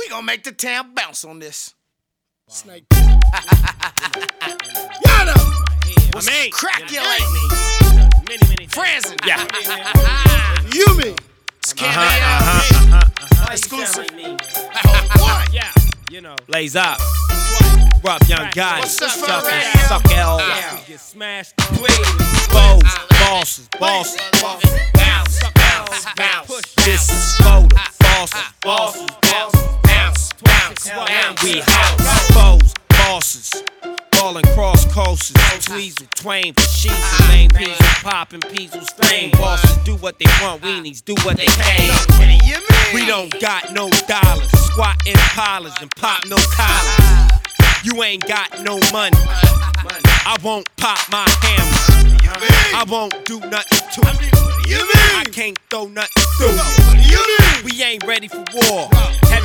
We gonna make the town bounce on this. Snake. Yada! What's crack you like me? Friends. Yeah. You mean? Exclusive. Yeah. You know. Lays up. Rob Young Gotti. What's up, Suck man? it, suck L. Get smashed. Foes, bosses. Bounce. This is photo. Bosses. We house. Foes, bosses. Ballin' cross coasters. Tweezle, twain for sheets. Main peas, poppin' peasels, flame. Bosses do what they want. Weenies do what they pay. We don't got no dollars. Squat in collars and pop no collars. You ain't got no money. I won't pop my hammer. I won't do nothing to it. I can't throw nothing through it. We ain't ready for war.